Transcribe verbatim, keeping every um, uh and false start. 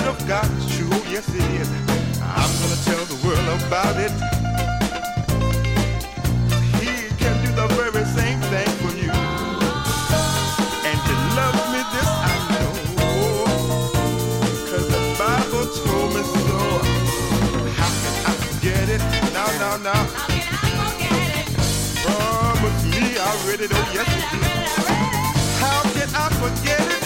of God is true, oh yes it is. I'm gonna tell the world about it. He can do the very same thing for you. And he loves me, this I know, 'cause the Bible told me so. How can I forget it? No, no, no. How can I forget it? Promise me I read it, oh yes it is. How can I forget it?